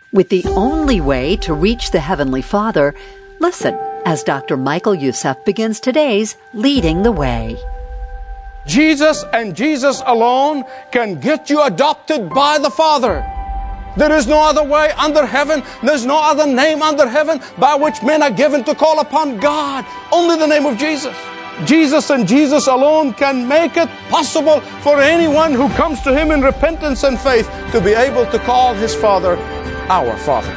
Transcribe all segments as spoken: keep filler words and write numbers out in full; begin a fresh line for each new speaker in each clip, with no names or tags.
With the only way to reach the Heavenly Father, listen as Doctor Michael Youssef begins today's Leading the Way.
Jesus and Jesus alone can get you adopted by the Father. There is no other way under heaven. There's no other name under heaven by which men are given to call upon God. Only the name of Jesus. Jesus and Jesus alone can make it possible for anyone who comes to Him in repentance and faith to be able to call His Father our Father.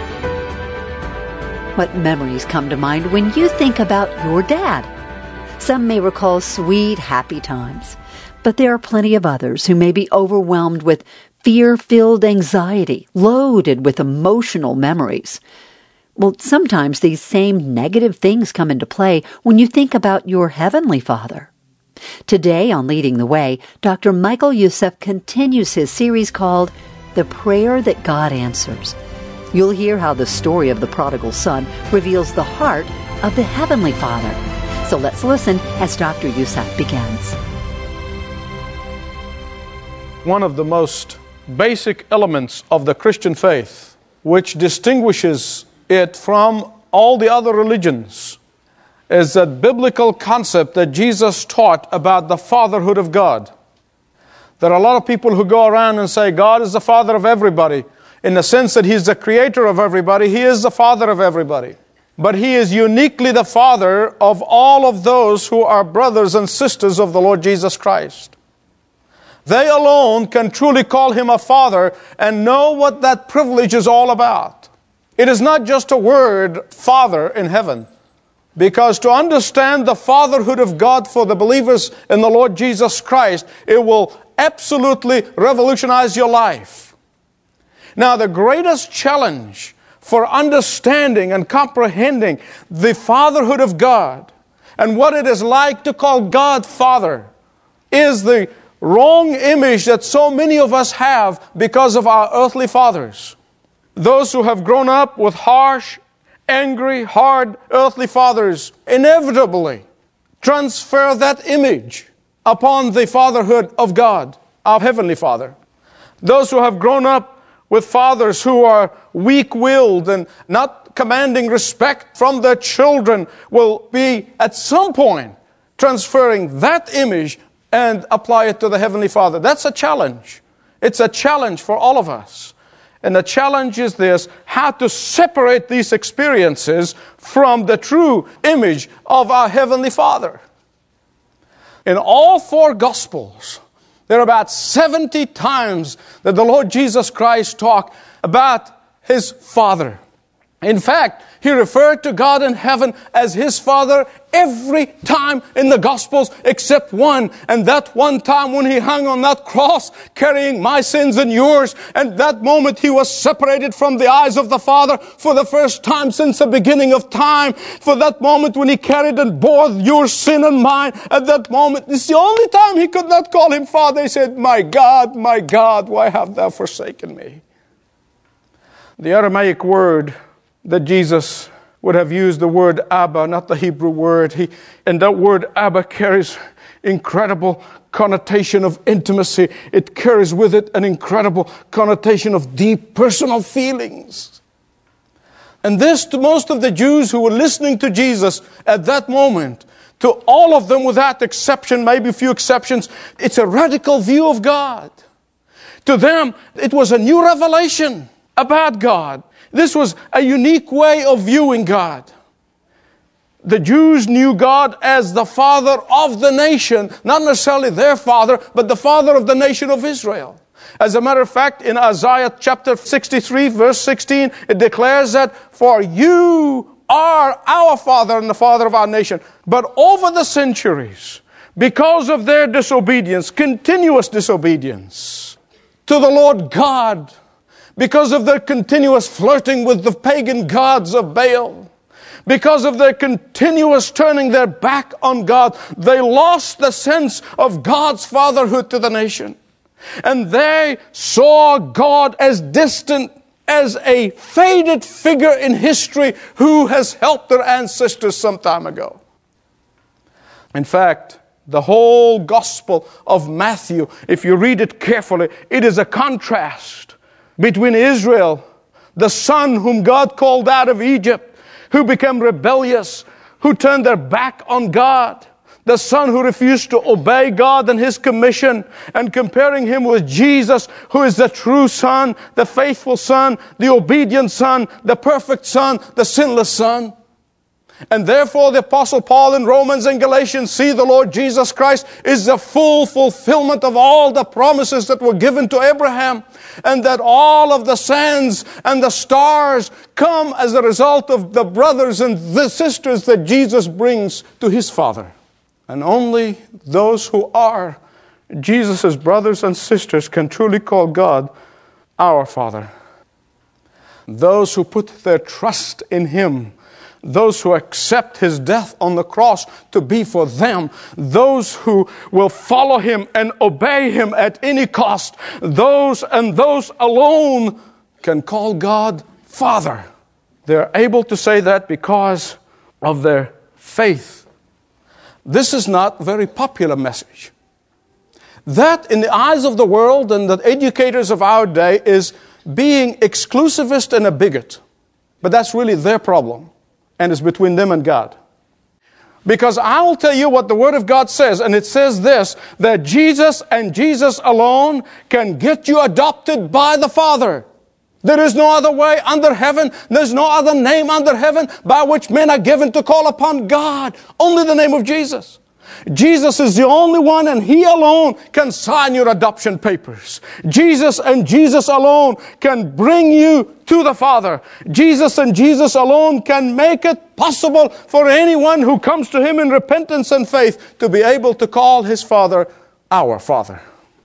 What memories come to mind when you think about your dad? Some may recall sweet, happy times, but there are plenty of others who may be overwhelmed with fear-filled anxiety, loaded with emotional memories. Well, sometimes these same negative things come into play when you think about your Heavenly Father. Today on Leading the Way, Doctor Michael Youssef continues his series called The Prayer That God Answers. You'll hear how the story of the prodigal son reveals the heart of the Heavenly Father. So let's listen as Doctor Youssef begins.
One of the most basic elements of the Christian faith, which distinguishes it from all the other religions, is that biblical concept that Jesus taught about the fatherhood of God. There are a lot of people who go around and say God is the father of everybody. In the sense that He's the creator of everybody, He is the father of everybody. But He is uniquely the Father of all of those who are brothers and sisters of the Lord Jesus Christ. They alone can truly call Him a Father and know what that privilege is all about. It is not just a word, Father, in heaven. Because to understand the fatherhood of God for the believers in the Lord Jesus Christ, it will absolutely revolutionize your life. Now, the greatest challenge for understanding and comprehending the fatherhood of God and what it is like to call God Father is the wrong image that so many of us have because of our earthly fathers. Those who have grown up with harsh, angry, hard earthly fathers inevitably transfer that image upon the fatherhood of God, our Heavenly Father. Those who have grown up with fathers who are weak-willed and not commanding respect from their children will be at some point transferring that image and apply it to the Heavenly Father. That's a challenge. It's a challenge for all of us. And the challenge is this: how to separate these experiences from the true image of our Heavenly Father. In all four Gospels, there are about seventy times that the Lord Jesus Christ talked about His Father. In fact, He referred to God in heaven as His Father every time in the Gospels except one. And that one time when He hung on that cross carrying my sins and yours. And that moment He was separated from the eyes of the Father for the first time since the beginning of time. For that moment when He carried and bore your sin and mine. At that moment, it's the only time He could not call Him Father. He said, "My God, my God, why have thou forsaken me?" The Aramaic word that Jesus would have used, the word Abba, not the Hebrew word. He, and that word Abba carries incredible connotation of intimacy. It carries with it an incredible connotation of deep personal feelings. And this, to most of the Jews who were listening to Jesus at that moment, to all of them without exception, maybe a few exceptions, it's a radical view of God. To them, it was a new revelation about God. This was a unique way of viewing God. The Jews knew God as the Father of the nation, not necessarily their Father, but the Father of the nation of Israel. As a matter of fact, in Isaiah chapter sixty-three, verse sixteen, it declares that, "For you are our Father and the Father of our nation." But over the centuries, because of their disobedience, continuous disobedience to the Lord God, because of their continuous flirting with the pagan gods of Baal, because of their continuous turning their back on God, they lost the sense of God's fatherhood to the nation. And they saw God as distant, as a faded figure in history who has helped their ancestors some time ago. In fact, the whole Gospel of Matthew, if you read it carefully, it is a contrast between Israel, the son whom God called out of Egypt, who became rebellious, who turned their back on God, the son who refused to obey God and His commission, and comparing Him with Jesus, who is the true Son, the faithful Son, the obedient Son, the perfect Son, the sinless Son. And therefore the Apostle Paul in Romans and Galatians see the Lord Jesus Christ is the full fulfillment of all the promises that were given to Abraham, and that all of the sands and the stars come as a result of the brothers and the sisters that Jesus brings to His Father. And only those who are Jesus' brothers and sisters can truly call God our Father. Those who put their trust in Him, those who accept His death on the cross to be for them, those who will follow Him and obey Him at any cost, those and those alone can call God Father. They're able to say that because of their faith. This is not a very popular message. That, in the eyes of the world and the educators of our day, is being exclusivist and a bigot. But that's really their problem. And it's between them and God. Because I will tell you what the Word of God says, and it says this, that Jesus and Jesus alone can get you adopted by the Father. There is no other way under heaven, there's no other name under heaven by which men are given to call upon God. Only the name of Jesus. Jesus is the only one, and He alone can sign your adoption papers. Jesus and Jesus alone can bring you to the Father. Jesus and Jesus alone can make it possible for anyone who comes to Him in repentance and faith to be able to call his Father our Father.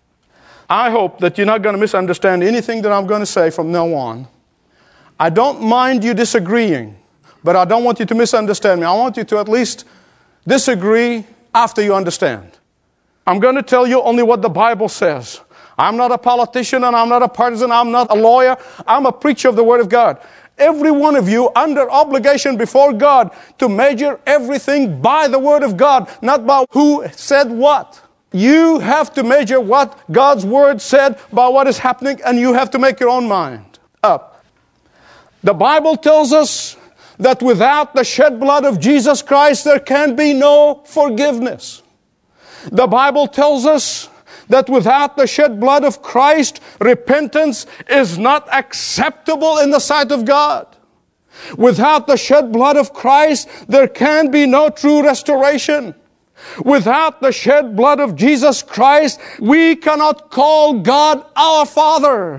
I hope that you're not going to misunderstand anything that I'm going to say from now on. I don't mind you disagreeing, but I don't want you to misunderstand me. I want you to at least disagree after you understand. I'm going to tell you only what the Bible says. I'm not a politician and I'm not a partisan. I'm not a lawyer. I'm a preacher of the Word of God. Every one of you under obligation before God to measure everything by the Word of God, not by who said what. You have to measure what God's Word said by what is happening, and you have to make your own mind up. The Bible tells us that without the shed blood of Jesus Christ, there can be no forgiveness. The Bible tells us that without the shed blood of Christ, repentance is not acceptable in the sight of God. Without the shed blood of Christ, there can be no true restoration. Without the shed blood of Jesus Christ, we cannot call God our Father,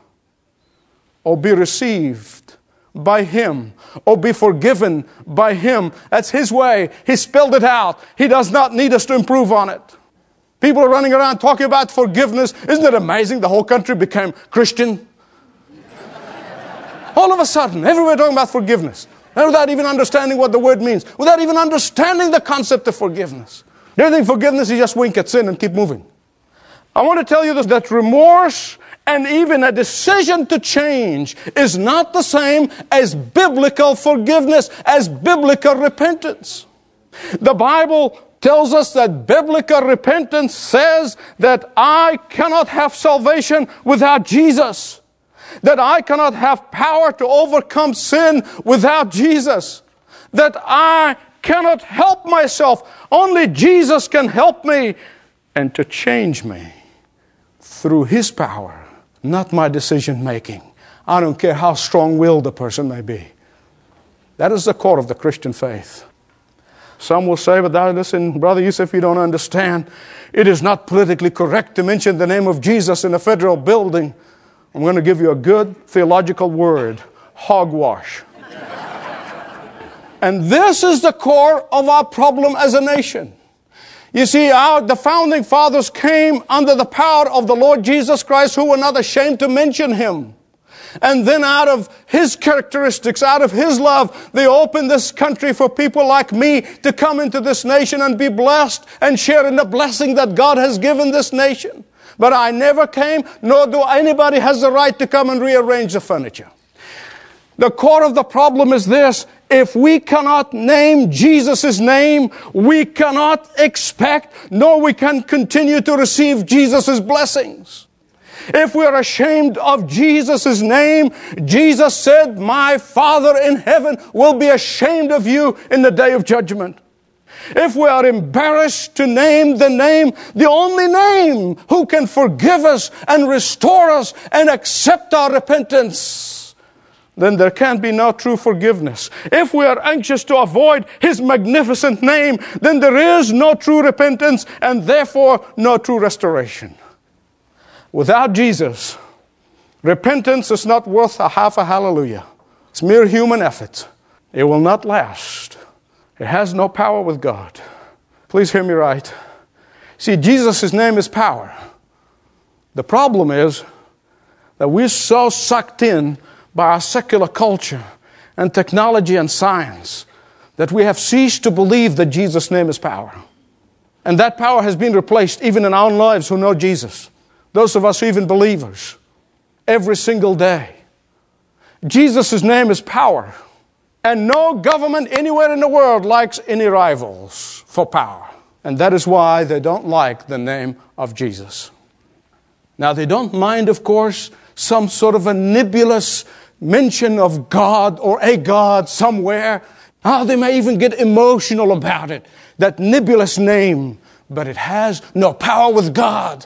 or be received by Him, or be forgiven by Him. That's His way. He spelled it out. He does not need us to improve on it. People are running around talking about forgiveness. Isn't it amazing? The whole country became Christian. All of a sudden, everywhere talking about forgiveness. And without even understanding what the word means. Without even understanding the concept of forgiveness. They think forgiveness is just wink at sin and keep moving. I want to tell you this, that remorse and even a decision to change is not the same as biblical forgiveness, as biblical repentance. The Bible tells us that biblical repentance says that I cannot have salvation without Jesus. That I cannot have power to overcome sin without Jesus. That I cannot help myself. Only Jesus can help me and to change me through His power, not my decision making. I don't care how strong-willed a person may be. That is the core of the Christian faith. Some will say, but that, listen, Brother Yusuf, you don't understand. It is not politically correct to mention the name of Jesus in a federal building. I'm going to give you a good theological word, hogwash. And this is the core of our problem as a nation. You see, our, the founding fathers came under the power of the Lord Jesus Christ, who were not ashamed to mention Him. And then out of His characteristics, out of His love, they opened this country for people like me to come into this nation and be blessed and share in the blessing that God has given this nation. But I never came, nor do anybody has the right to come and rearrange the furniture. The core of the problem is this. If we cannot name Jesus' name, we cannot expect, nor we can continue to receive Jesus' blessings. If we are ashamed of Jesus' name, Jesus said, my Father in heaven will be ashamed of you in the day of judgment. If we are embarrassed to name the name, the only name who can forgive us and restore us and accept our repentance, then there can be no true forgiveness. If we are anxious to avoid His magnificent name, then there is no true repentance and therefore no true restoration. Without Jesus, repentance is not worth a half a hallelujah. It's mere human effort. It will not last. It has no power with God. Please hear me right. See, Jesus' name is power. The problem is that we're so sucked in by our secular culture and technology and science that we have ceased to believe that Jesus' name is power. And that power has been replaced even in our own lives who know Jesus. Those of us who even believers. Every single day. Jesus' name is power. And no government anywhere in the world likes any rivals for power. And that is why they don't like the name of Jesus. Now, they don't mind, of course, some sort of a nebulous mention of God or a God somewhere. Oh, they may even get emotional about it, that nebulous name. But it has no power with God.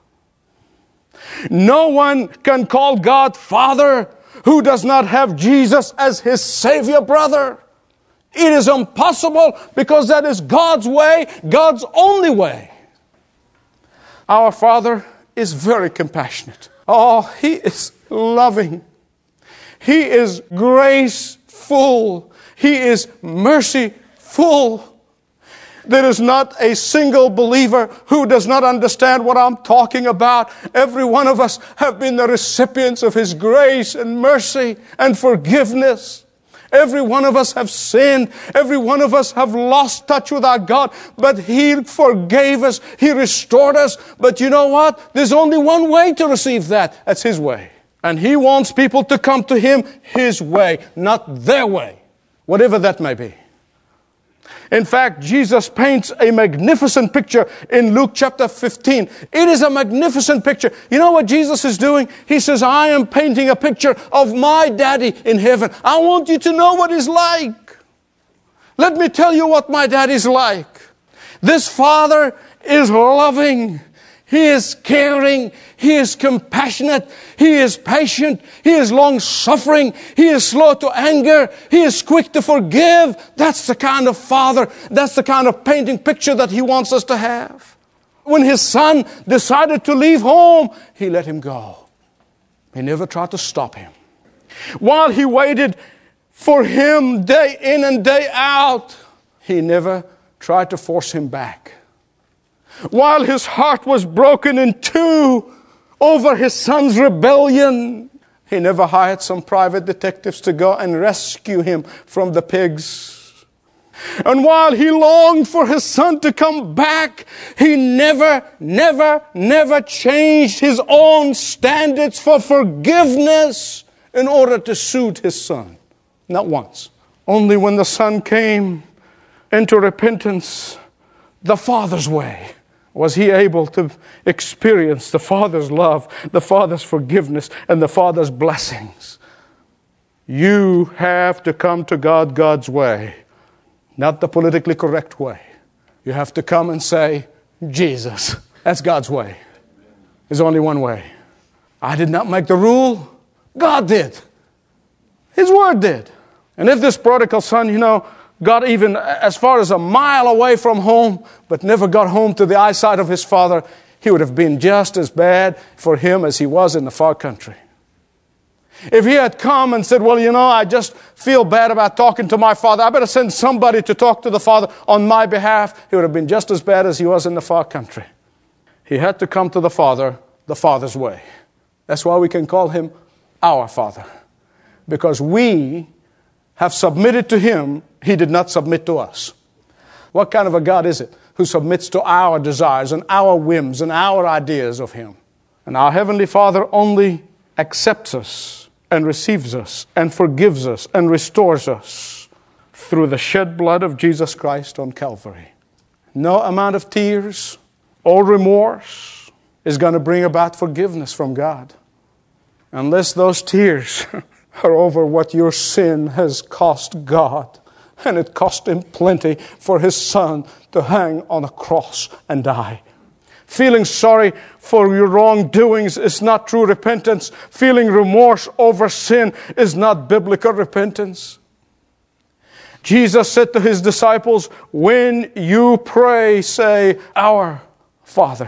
No one can call God Father who does not have Jesus as his Savior brother. It is impossible because that is God's way, God's only way. Our Father is very compassionate. Oh, He is loving. He is graceful. He is merciful. There is not a single believer who does not understand what I'm talking about. Every one of us have been the recipients of His grace and mercy and forgiveness. Every one of us have sinned. Every one of us have lost touch with our God. But He forgave us. He restored us. But you know what? There's only one way to receive that. That's His way. And He wants people to come to Him His way, not their way, whatever that may be. In fact, Jesus paints a magnificent picture in Luke chapter fifteen. It is a magnificent picture. You know what Jesus is doing? He says, I am painting a picture of my daddy in heaven. I want you to know what He's like. Let me tell you what my daddy's like. This Father is loving. He is caring. He is compassionate. He is patient. He is long-suffering. He is slow to anger. He is quick to forgive. That's the kind of Father, that's the kind of painting picture that He wants us to have. When His Son decided to leave home, He let him go. He never tried to stop him. While He waited for him day in and day out, He never tried to force him back. While his heart was broken in two over his son's rebellion, He never hired some private detectives to go and rescue him from the pigs. And while He longed for His son to come back, He never, never, never changed His own standards for forgiveness in order to suit His son. Not once. Only when the son came into repentance the Father's way was He able to experience the Father's love, the Father's forgiveness, and the Father's blessings. You have to come to God God's way, not the politically correct way. You have to come and say, Jesus. That's God's way. There's only one way. I did not make the rule. God did. His Word did. And if this prodigal son, you know, got even as far as a mile away from home, but never got home to the eyesight of his father, he would have been just as bad for him as he was in the far country. If he had come and said, well, you know, I just feel bad about talking to my father, I better send somebody to talk to the Father on my behalf, he would have been just as bad as he was in the far country. He had to come to the Father the Father's way. That's why we can call Him our Father. Because we have submitted to Him, He did not submit to us. What kind of a God is it who submits to our desires and our whims and our ideas of Him? And our Heavenly Father only accepts us and receives us and forgives us and restores us through the shed blood of Jesus Christ on Calvary. No amount of tears or remorse is going to bring about forgiveness from God. Unless those tears are over what your sin has cost God. And it cost Him plenty for His Son to hang on a cross and die. Feeling sorry for your wrongdoings is not true repentance. Feeling remorse over sin is not biblical repentance. Jesus said to His disciples, when you pray, say, Our Father.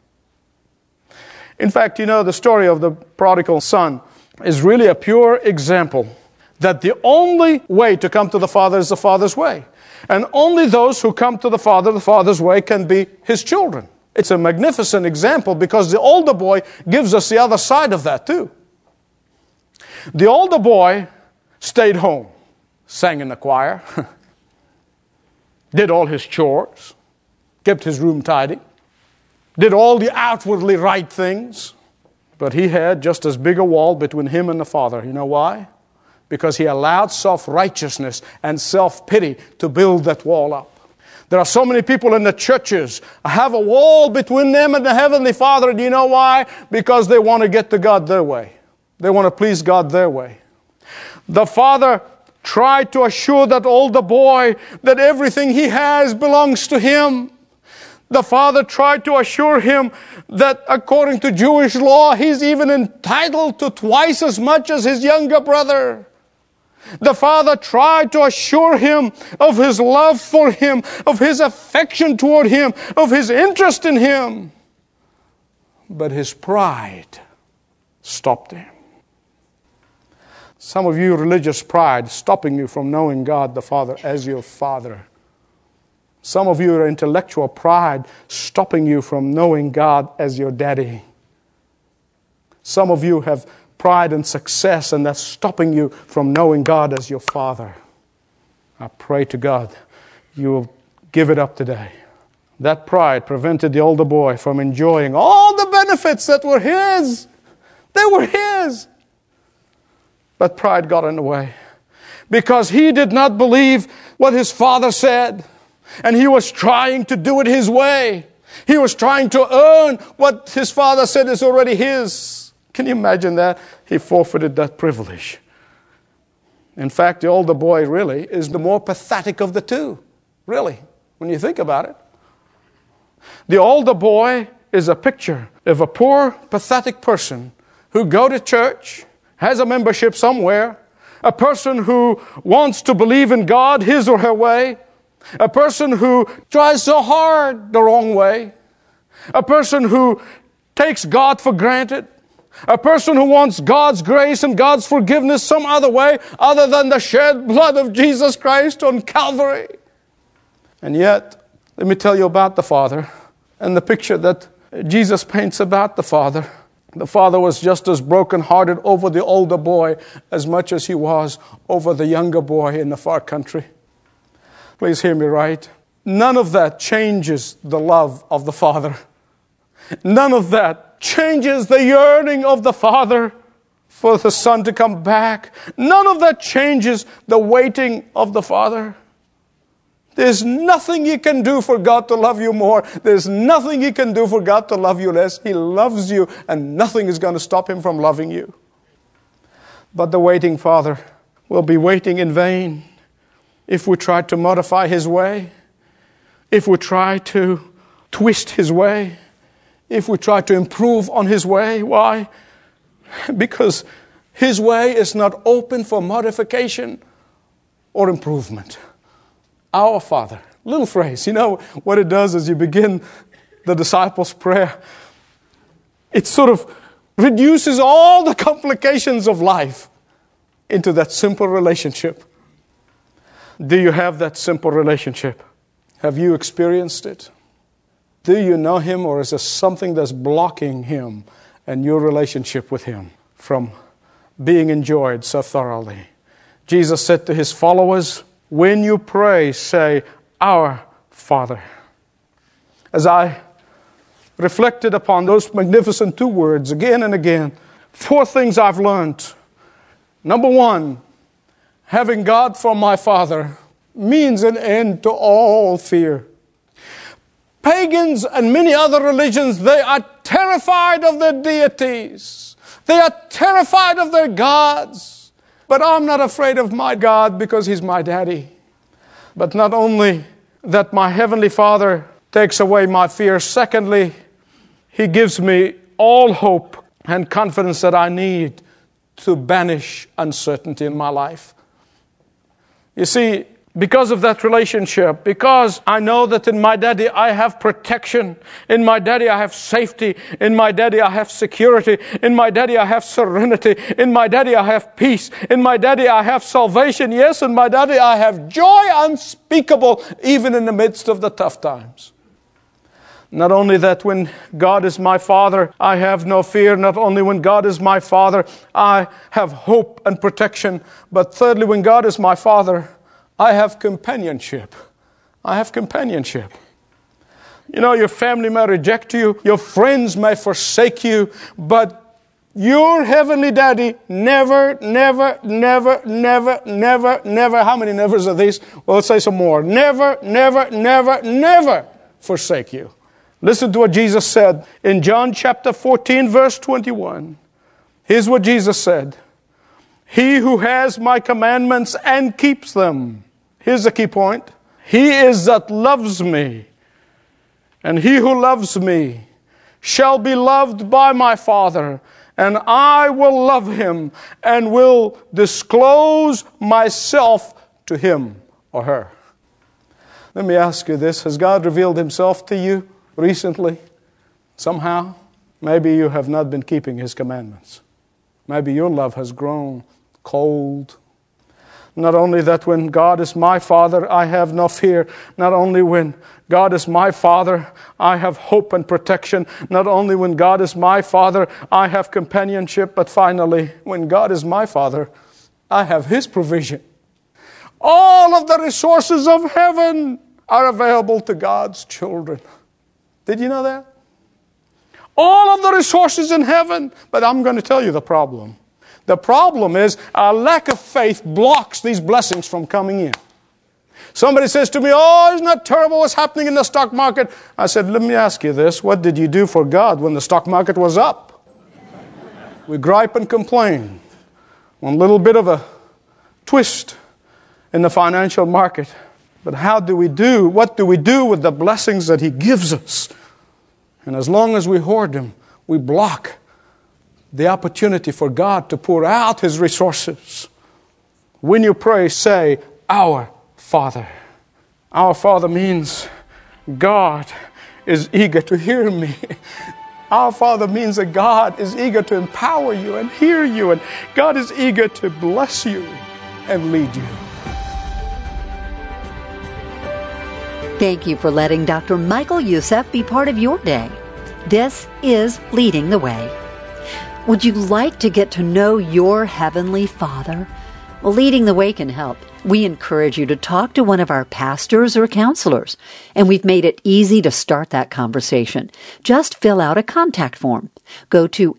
In fact, you know, the story of the prodigal son is really a pure example that the only way to come to the Father is the Father's way. And only those who come to the Father the Father's way can be His children. It's a magnificent example because the older boy gives us the other side of that too. The older boy stayed home, sang in the choir, did all his chores, kept his room tidy, did all the outwardly right things, but he had just as big a wall between him and the Father. You know why? Because he allowed self-righteousness and self-pity to build that wall up. There are so many people in the churches have a wall between them and the Heavenly Father. Do you know why? Because they want to get to God their way. They want to please God their way. The Father tried to assure that older boy that everything he has belongs to him. The Father tried to assure him that according to Jewish law, he's even entitled to twice as much as his younger brother. The Father tried to assure him of His love for him, of His affection toward him, of His interest in him. But his pride stopped him. Some of you, religious pride stopping you from knowing God the Father as your Father. Some of you, intellectual pride stopping you from knowing God as your daddy. Some of you have pride and success, and that's stopping you from knowing God as your Father. I pray to God you will give it up today. That pride prevented the older boy from enjoying all the benefits that were his. They were his. But pride got in the way because he did not believe what his father said, and he was trying to do it his way. He was trying to earn what his father said is already his. Can you imagine that? He forfeited that privilege. In fact, the older boy really is the more pathetic of the two. Really, when you think about it. The older boy is a picture of a poor, pathetic person who goes to church, has a membership somewhere, a person who wants to believe in God his or her way, a person who tries so hard the wrong way, a person who takes God for granted, a person who wants God's grace and God's forgiveness some other way other than the shed blood of Jesus Christ on Calvary. And yet, let me tell you about the Father and the picture that Jesus paints about the Father. The Father was just as brokenhearted over the older boy as much as He was over the younger boy in the far country. Please hear me right. None of that changes the love of the Father. None of that changes the yearning of the Father for the Son to come back. None of that changes the waiting of the Father. There's nothing you can do for God to love you more. There's nothing you can do for God to love you less. He loves you, and nothing is going to stop Him from loving you. But the waiting Father will be waiting in vain if we try to modify His way, if we try to twist His way, if we try to improve on His way. Why? Because His way is not open for modification or improvement. Our Father. Little phrase. You know what it does as you begin the disciples' prayer? It sort of reduces all the complications of life into that simple relationship. Do you have that simple relationship? Have you experienced it? Do you know Him, or is there something that's blocking Him and your relationship with Him from being enjoyed so thoroughly? Jesus said to His followers, when you pray, say, Our Father. As I reflected upon those magnificent two words again and again, four things I've learned. Number one, having God for my Father means an end to all fear. Pagans and many other religions, they are terrified of their deities. They are terrified of their gods. But I'm not afraid of my God because He's my daddy. But not only that my Heavenly Father takes away my fear, secondly, He gives me all hope and confidence that I need to banish uncertainty in my life. You see, because of that relationship, because I know that in my daddy I have protection, in my daddy I have safety, in my daddy I have security, in my daddy I have serenity, in my daddy I have peace, in my daddy I have salvation, yes, in my daddy I have joy unspeakable, even in the midst of the tough times. Not only that, when God is my Father, I have no fear. Not only when God is my Father, I have hope and protection. But thirdly, when God is my Father, I have companionship. I have companionship. You know, your family may reject you. Your friends may forsake you. But your heavenly daddy never, never, never, never, never, never. How many nevers are these? Well, let's say some more. Never, never, never, never forsake you. Listen to what Jesus said in John chapter fourteen, verse twenty-one. Here's what Jesus said. He who has my commandments and keeps them. Here's the key point. He is that loves me. And he who loves me shall be loved by my Father. And I will love him and will disclose myself to him or her. Let me ask you this. Has God revealed Himself to you recently? Somehow? Maybe you have not been keeping His commandments. Maybe your love has grown cold. Not only that, when God is my Father, I have no fear. Not only when God is my Father, I have hope and protection. Not only when God is my Father, I have companionship. But finally, when God is my Father, I have His provision. All of the resources of heaven are available to God's children. Did you know that? All of the resources in heaven. But I'm going to tell you the problem. The problem is our lack of faith blocks these blessings from coming in. Somebody says to me, oh, isn't that terrible what's happening in the stock market? I said, let me ask you this. What did you do for God when the stock market was up? We gripe and complain. One little bit of a twist in the financial market. But how do we do, what do we do with the blessings that He gives us? And as long as we hoard them, we block the opportunity for God to pour out His resources. When you pray, say, Our Father. Our Father means God is eager to hear me. Our Father means that God is eager to empower you and hear you. And God is eager to bless you and lead you.
Thank you for letting Doctor Michael Youssef be part of your day. This is Leading the Way. Would you like to get to know your Heavenly Father? Well, Leading the Way can help. We encourage you to talk to one of our pastors or counselors, and we've made it easy to start that conversation. Just fill out a contact form. Go to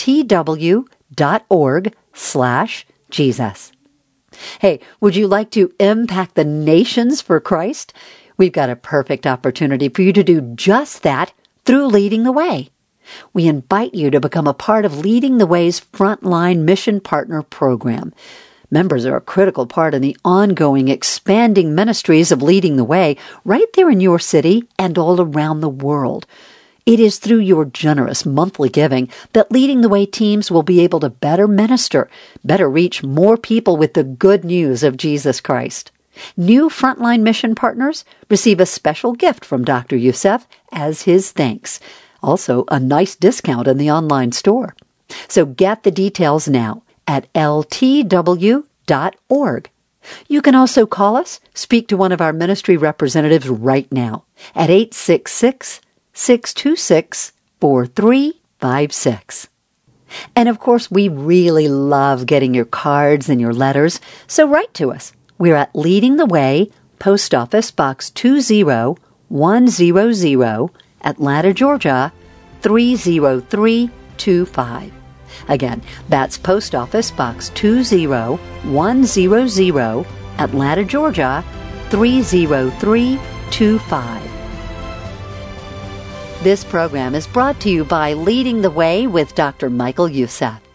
ltw.org slash Jesus. Hey, would you like to impact the nations for Christ? We've got a perfect opportunity for you to do just that through Leading the Way. We invite you to become a part of Leading the Way's Frontline Mission Partner Program. Members are a critical part in the ongoing, expanding ministries of Leading the Way right there in your city and all around the world. It is through your generous monthly giving that Leading the Way teams will be able to better minister, better reach more people with the good news of Jesus Christ. New Frontline Mission Partners receive a special gift from Doctor Youssef as his thanks. Also, a nice discount in the online store. So get the details now at L T W dot org. You can also call us, speak to one of our ministry representatives right now at eight six six, six two six, four three five six. And of course, we really love getting your cards and your letters, so write to us. We're at Leading the Way, Post Office Box two zero one zero zero, Atlanta, Georgia, three zero three two five. Again, that's Post Office Box two zero one zero zero, Atlanta, Georgia, three zero three two five. This program is brought to you by Leading the Way with Doctor Michael Youssef.